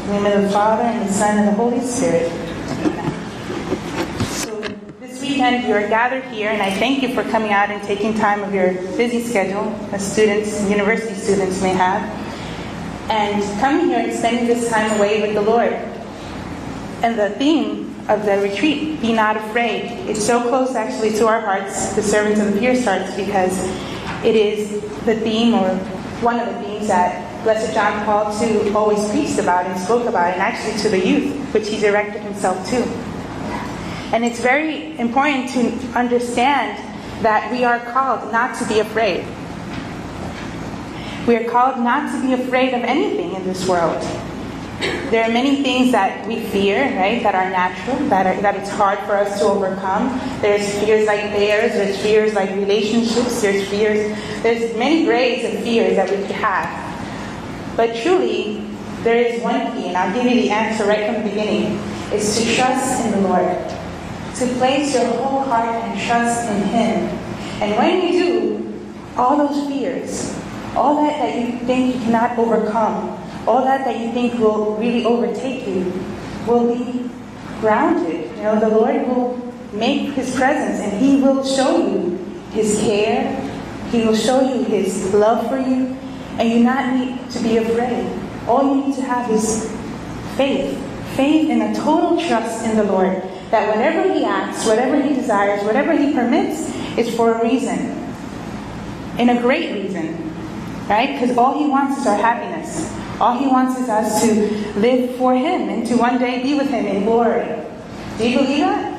In the name of the Father, and the Son, and the Holy Spirit. So this weekend you are gathered here, and I thank you for coming out and taking time of your busy schedule, as students, university students may have, and coming here and spending this time away with the Lord. And the theme of the retreat, Be Not Afraid, it's so close actually to our hearts, the servants of the Pierce hearts, because it is the theme, or one of the themes, that Blessed John Paul II always preached about and spoke about, and actually to the youth, which he directed himself to. And it's very important to understand that we are called not to be afraid. We are called not to be afraid of anything in this world. There are many things that we fear, right, that are natural, that it's hard for us to overcome. There's fears like bears, there's fears like relationships, there's many grades of fears that we could have. But truly, there is one key, and I'll give you the answer right from the beginning. It's to trust in the Lord. To place your whole heart and trust in Him. And when you do, all those fears, all that you think you cannot overcome, all that you think will really overtake you, will be grounded. You know, the Lord will make His presence, and He will show you His care. He will show you His love for you. And you not need to be afraid. All you need to have is faith. Faith and a total trust in the Lord. That whatever He asks, whatever He desires, whatever He permits, is for a reason. And a great reason. Right? Because all He wants is our happiness. All He wants is us to live for Him and to one day be with Him in glory. Do you believe that?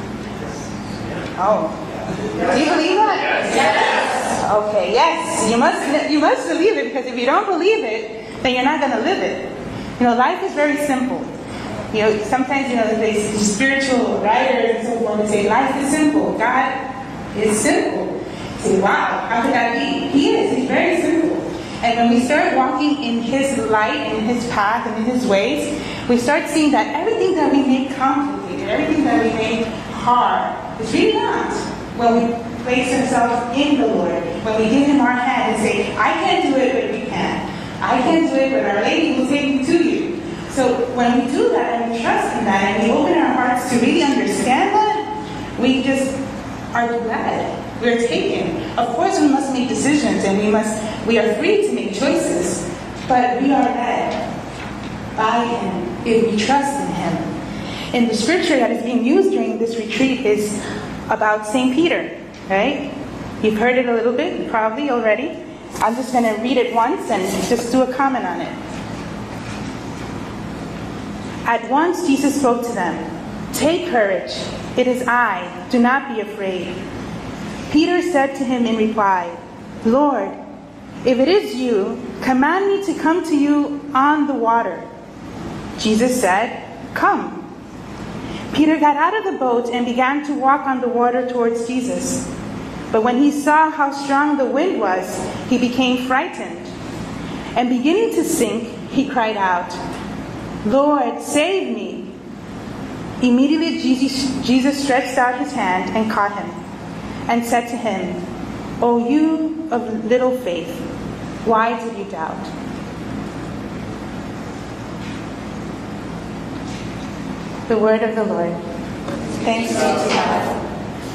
Oh. Do you believe that? Yes. Okay, yes. You must believe it, because if you don't believe it, then you're not going to live it. You know, life is very simple. You know, sometimes, the spiritual writers and so forth say life is simple. God is simple. You say, wow, how could that be? He is. He's very simple. And when we start walking in His light, in His path, and in His ways, we start seeing that everything that we make complicated, everything that we make hard, is really not. When we place ourselves in the Lord, when we give Him our hand and say, I can't do it, but you can. I can't do it, but Our Lady will take me to you. So when we do that, and we trust in that, and we open our hearts to really understand that, we just are glad. We're taken. Of course we must make decisions, and we are free to make choices, but we are led by Him if we trust in Him. And the scripture that is being used during this retreat is about St. Peter, right? You've heard it a little bit, probably already. I'm just going to read it once and just do a comment on it. At once Jesus spoke to them. Take courage. It is I. Do not be afraid. Peter said to Him in reply, Lord, if it is you, command me to come to you on the water. Jesus said, Come. Peter got out of the boat and began to walk on the water towards Jesus. But when he saw how strong the wind was, he became frightened. And beginning to sink, he cried out, Lord, save me. Immediately Jesus stretched out His hand and caught him, and said to him, O you of little faith, why did you doubt? The word of the Lord. Thanks be to God.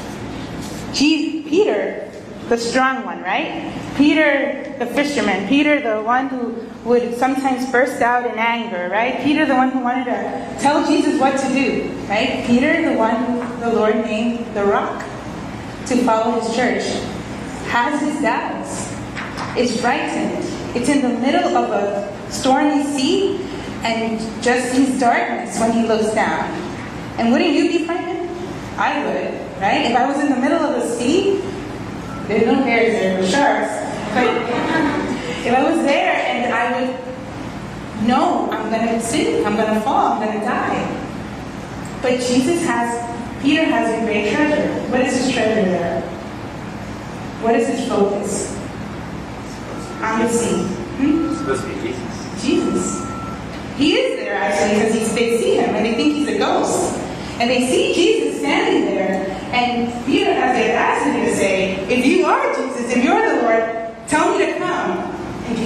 Peter, the strong one, right? Peter, the fisherman. Peter, the one who would sometimes burst out in anger, right? Peter, the one who wanted to tell Jesus what to do, right? Peter, the one who the Lord named the rock to follow His church, has his doubts, is frightened. It's in the middle of a stormy sea, and just sees darkness when he looks down. And wouldn't you be frightened? I would, right? If I was in the middle of the sea, there's no bears there, but sharks. But if I was there and I would know I'm going to sink, I'm going to fall, I'm going to die. But Peter has a great treasure. What is his treasure there? What is his focus? On the sea. It's supposed to be Jesus. Jesus. He is there actually, because they see Him and they think He's a ghost. And they see Jesus standing there, and Peter has the audacity to say, if you are Jesus, if you're the Lord, tell me to come. And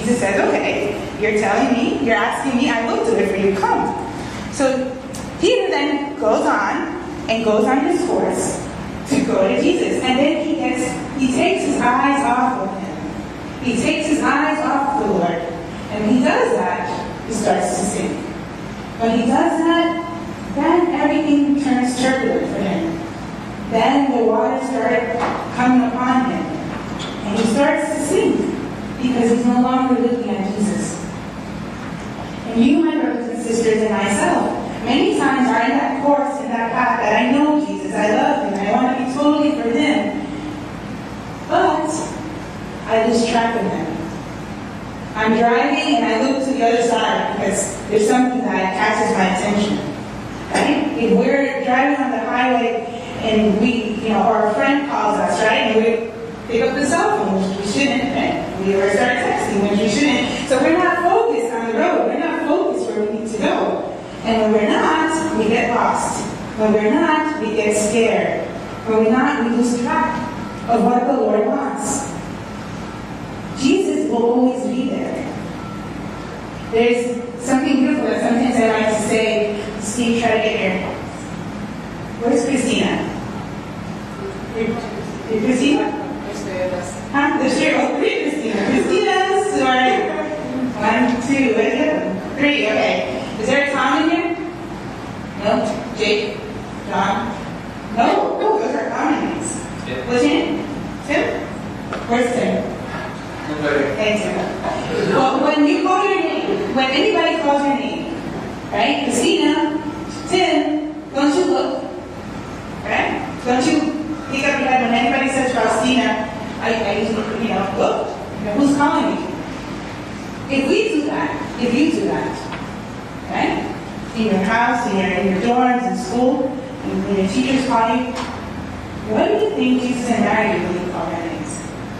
Jesus says, okay, you're telling me, you're asking me, I will do it for you, come. So Peter then goes on his course to go to Jesus. And then he takes his eyes off of him. He takes his eyes off the Lord. And when he does that, he starts to sink. When he does that, then everything turns turbulent for him. Then the water started coming upon him. And he starts to sink because he's no longer looking at Jesus. And you, my brothers and sisters, and myself, many times are in that course, in that path that I know Jesus, I love him, I want to be totally for him. But I lose track of him. I'm driving and I look to the other side because there's something that catches my attention. Right? If we're driving on the highway and or a friend calls us, right? And we pick up the cell phone, which we shouldn't, right? We start texting, which we shouldn't. So we're not focused on the road. We're not focused where we need to go. And when we're not, we get lost. When we're not, we get scared. When we're not, we lose track of what the Lord wants. Jesus will always be there. There's something beautiful that sometimes I like to say, Steve, try to get here. Where's Christina? You're Christina? Huh? There's three Christina. Christina's, or 1, 2, what is it? 3, okay. Is there a Tom in here? No? Jake? John? No? No, those are common names. Yeah. What's your name? Tim? Where's Tim? Hey, Tim. Well, when you call your name, when anybody calls your name, right? Christina, Tim, don't you look? Right? Don't you pick up your head when anybody says Faustina, I usually, look. Who's calling me? If we do that, if you do that, right? In your house, in your dorms, in school, and when your teachers call you, what do you think Jesus and Mary do when you call their names?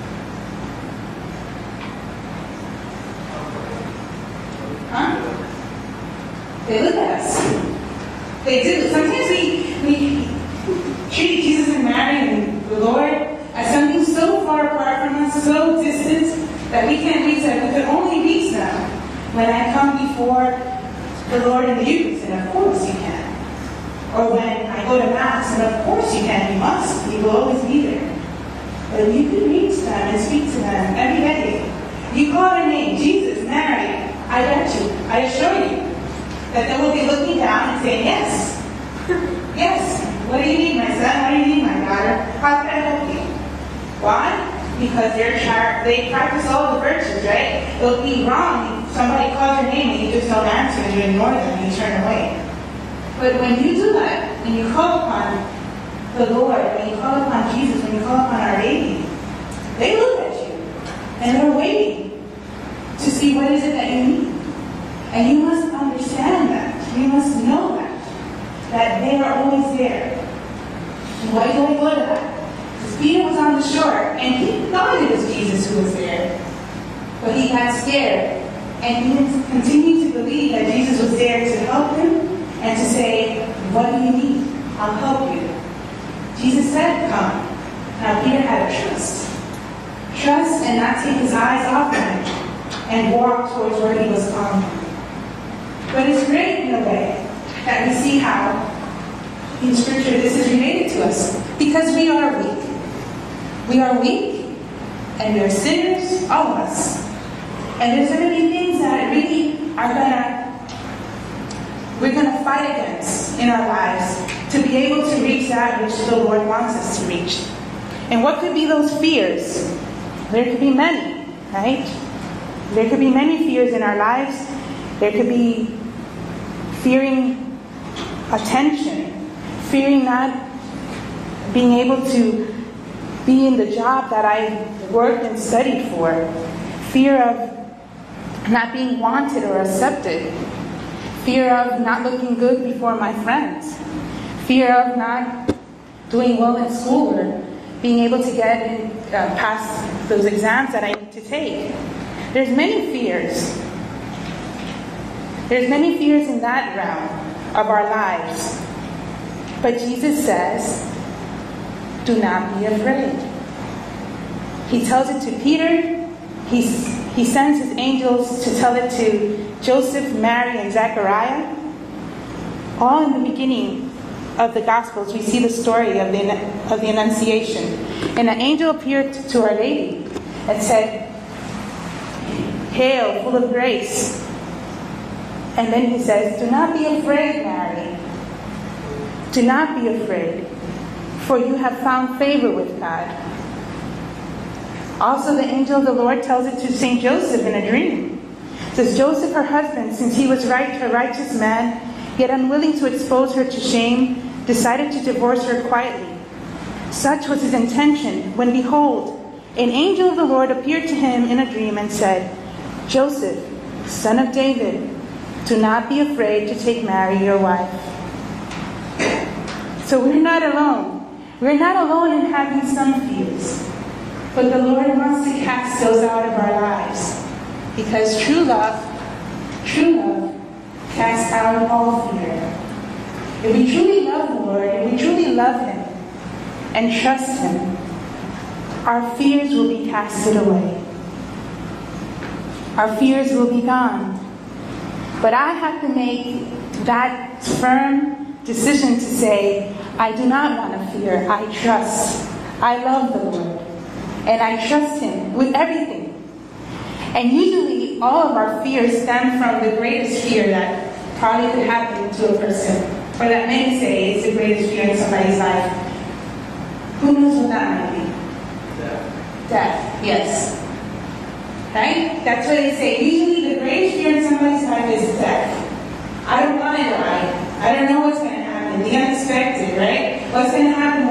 Huh? They look at us. They do. Sometimes we treat Jesus and Mary and the Lord as something so far apart from us, so distant, that we can't reach them. We could only reach them when I come before the Lord in the youth, and of course you can. Or when I go to Mass, and of course you can, you must. You will always be there. But you can reach them and speak to them every day. You call their name, Jesus, Mary, I bet you, I assure you, that they will be looking down and saying, yes. Yes. What do you need, my son? What do you need, my daughter? How can I help you? Why? Because they practice all the virtues, right? It would be wrong if somebody calls your name and you just don't answer and you ignore them and you turn away. But when you do that, when you call upon the Lord, when you call upon Jesus, when you call upon Our Lady, they look at you and they're waiting to see what is it that you need. And you must understand that. You must know that they are always there. And why do we go to that? Because Peter was on the shore, and he thought it was Jesus who was there. But he got scared, and he didn't continue to believe that Jesus was there to help him and to say, what do you need? I'll help you. Jesus said, come. Now Peter had to trust. Trust and not take his eyes off him and walk towards where he was calling him. But it's great in a way that we see how in Scripture this is related to us. Because we are weak. We are weak, and we are sinners, all of us. And there's so many things that really we're gonna fight against in our lives to be able to reach that which the Lord wants us to reach. And what could be those fears? There could be many, right? There could be many fears in our lives. There could be fearing attention, fearing not being able to be in the job that I worked and studied for, fear of not being wanted or accepted, fear of not looking good before my friends, fear of not doing well in school or being able to get past those exams that I need to take. There's many fears. There's many fears in that realm of our lives. But Jesus says, do not be afraid. He tells it to Peter. He he sends his angels to tell it to Joseph, Mary, and Zechariah. All in the beginning of the Gospels, we see the story of the Annunciation. And an angel appeared to Our Lady and said, "Hail, full of grace." And then he says, "Do not be afraid, Mary. Do not be afraid, for you have found favor with God." Also, the angel of the Lord tells it to St. Joseph in a dream. It says, "Joseph, her husband, since he was a righteous man, yet unwilling to expose her to shame, decided to divorce her quietly. Such was his intention, when behold, an angel of the Lord appeared to him in a dream and said, 'Joseph, son of David, do not be afraid to take Mary, your wife.'" So we're not alone. We're not alone in having some fears. But the Lord wants to cast those out of our lives. Because true love casts out all fear. If we truly love the Lord, if we truly love Him and trust Him, our fears will be casted away. Our fears will be gone. But I have to make that firm decision to say, I do not want to fear. I trust. I love the Lord. And I trust Him with everything. And usually all of our fears stem from the greatest fear that probably could happen to a person. Or that many say is the greatest fear in somebody's life. Who knows what that might be? Death. Yes. Right? That's what they say. Usually the greatest fear in somebody's life is death. I don't want to die. I don't know what's going to happen. The unexpected, right? What's going to happen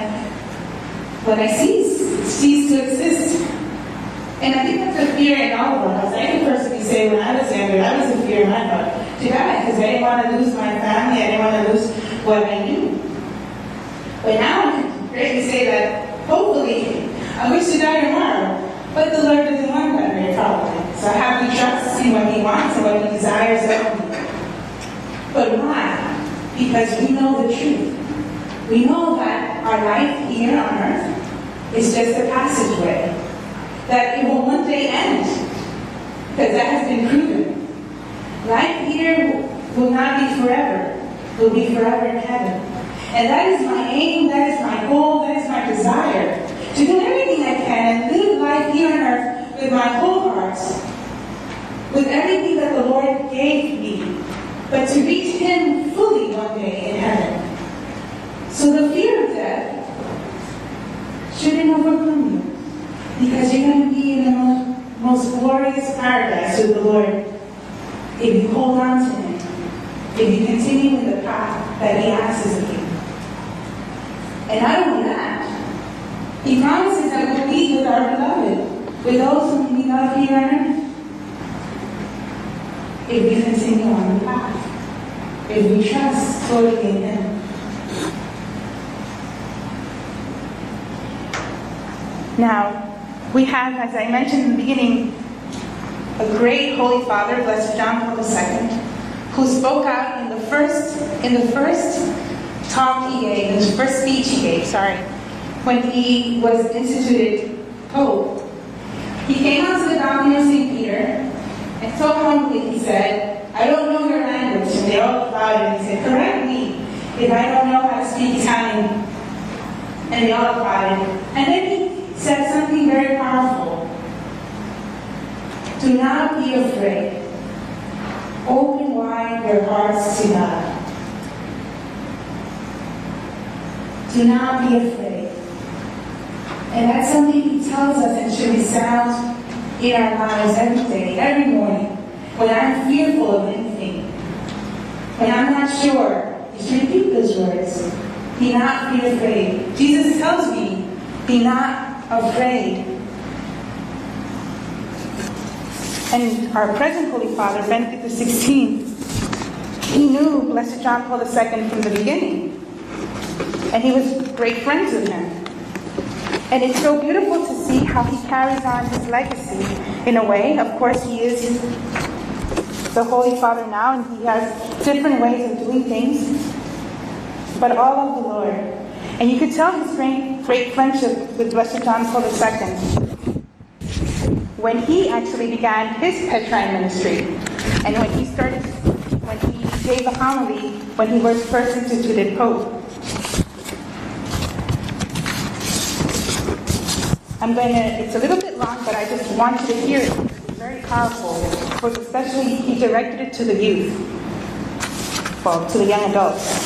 when I cease to exist? And I think that's a fear in all of us. I can personally say when I was younger, that was a fear in my heart to die, because I didn't want to lose my family. I didn't want to lose what I knew. But now I can greatly say that hopefully I wish to die tomorrow. But the Lord doesn't want that very probably. So I have to trust in what He wants and what He desires of me. But why? Because we know the truth. We know that our life here on earth is just a passageway. That it will one day end. Because that has been proven. Life here will not be forever. It will be forever in heaven. And that is my aim, that is my goal, that is my desire. To do everything I can and live life here on earth with my whole heart. With everything that the Lord gave me. But to reach Him fully one day in heaven. So the fear of death shouldn't overcome you. Because you're going to be in the most glorious paradise with the Lord if you hold on to Him. If you continue in the path that He asks of you. And not only that, He promises that we'll be with our beloved, with those whom we love here on earth. If we continue on the path, if we trust totally in Him. Now, we have, as I mentioned in the beginning, a great Holy Father, Blessed John Paul II, who spoke out in the first talk he gave, in the first speech he gave, when he was instituted Pope. He came out to the balcony of St. Peter, and so humbly he said, "I don't know your language." And they all applauded, and he said, "Correct me if I don't know how to speak Italian." And they all applauded. And then he said something very powerful. "Do not be afraid. Open wide your hearts to God. Do not be afraid." And that's something He tells us and should resound in our lives every day, every morning. When I'm fearful of anything, when I'm not sure, you should repeat those words. Be not be afraid. Jesus tells me, be not afraid. And our present Holy Father, Benedict XVI, he knew Blessed John Paul II from the beginning. And he was great friends with him. And it's so beautiful to see how he carries on his legacy in a way. Of course, he is the Holy Father now, and he has different ways of doing things. But all of the Lord. And you could tell his great friendship with Blessed John Paul II when he actually began his Petrine ministry, and when he gave a homily when he was first instituted Pope. It's a little bit long, but I just want you to hear it. It's very powerful, because especially he directed it to the youth, well, to the young adults.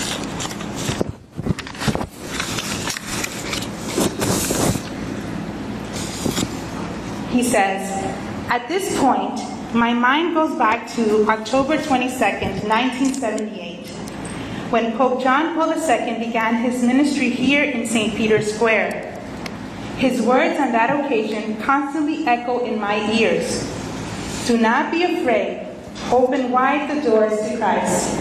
He says, "At this point, my mind goes back to October 22nd, 1978, when Pope John Paul II began his ministry here in St. Peter's Square. His words on that occasion constantly echo in my ears. Do not be afraid. Open wide the doors to Christ."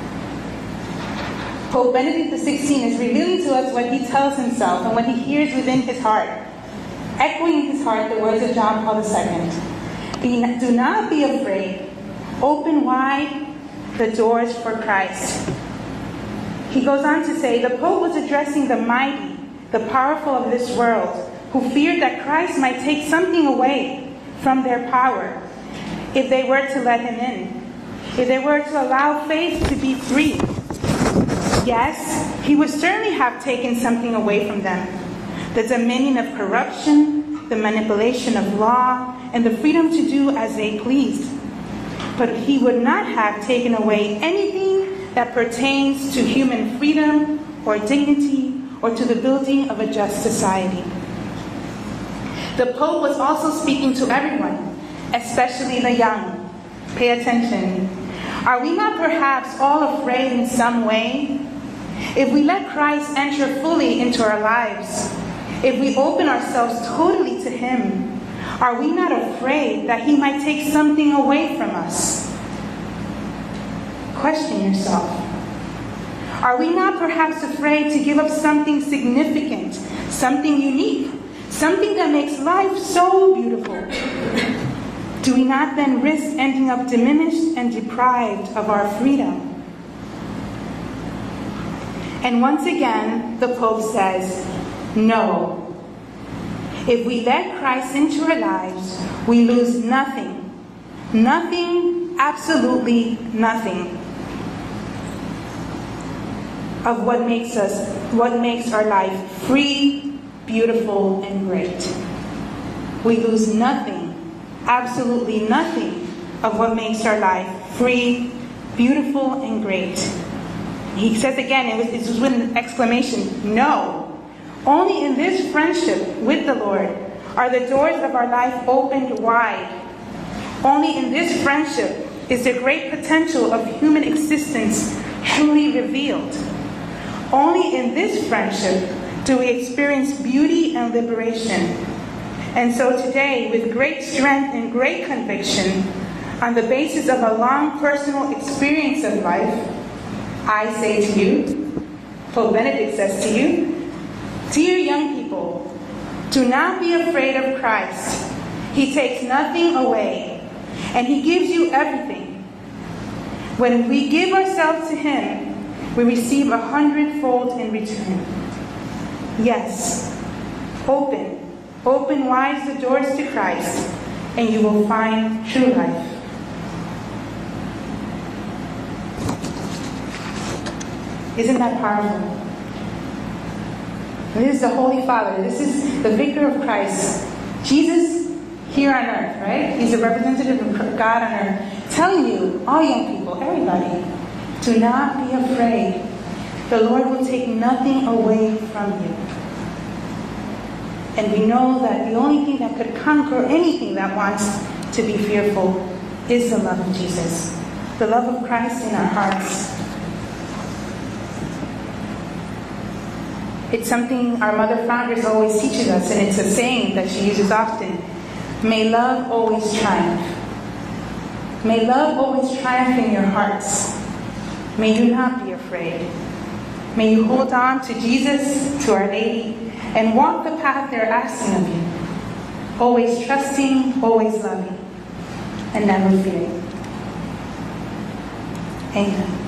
Pope Benedict XVI is revealing to us what he tells himself and what he hears within his heart, echoing in his heart the words of John Paul II. Do not be afraid. Open wide the doors for Christ. He goes on to say, the Pope was addressing the mighty, the powerful of this world, who feared that Christ might take something away from their power if they were to let him in, if they were to allow faith to be free. Yes, he would certainly have taken something away from them, the dominion of corruption, the manipulation of law, and the freedom to do as they pleased. But he would not have taken away anything that pertains to human freedom or dignity or to the building of a just society. The Pope was also speaking to everyone, especially the young. Pay attention. Are we not perhaps all afraid in some way? If we let Christ enter fully into our lives, if we open ourselves totally to him, are we not afraid that he might take something away from us? Question yourself. Are we not perhaps afraid to give up something significant, something unique, something that makes life so beautiful? Do we not then risk ending up diminished and deprived of our freedom? And once again, the Pope says, no. If we let Christ into our lives, we lose nothing. Nothing, absolutely nothing of what makes our life free, beautiful, and great. We lose nothing, absolutely nothing of what makes our life free, beautiful, and great. He says again, it was with an exclamation, no. Only in this friendship with the Lord are the doors of our life opened wide. Only in this friendship is the great potential of human existence truly revealed. Only in this friendship do we experience beauty and liberation. And so today, with great strength and great conviction, on the basis of a long personal experience of life, I say to you, Pope Benedict says to you, dear young people, do not be afraid of Christ. He takes nothing away, and he gives you everything. When we give ourselves to him, we receive 100-fold in return. Yes, open wide the doors to Christ, and you will find true life. Isn't that powerful? This is the Holy Father. This is the Vicar of Christ. Jesus here on earth, right? He's a representative of God on earth, telling you, all young people, everybody, do not be afraid. The Lord will take nothing away from you. And we know that the only thing that could conquer anything that wants to be fearful is the love of Jesus, the love of Christ in our hearts. It's something our Mother Founders always teaches us, and it's a saying that she uses often. May love always triumph. May love always triumph in your hearts. May you not be afraid. May you hold on to Jesus, to Our Lady, and walk the path they're asking of you. Always trusting, always loving, and never fearing. Amen.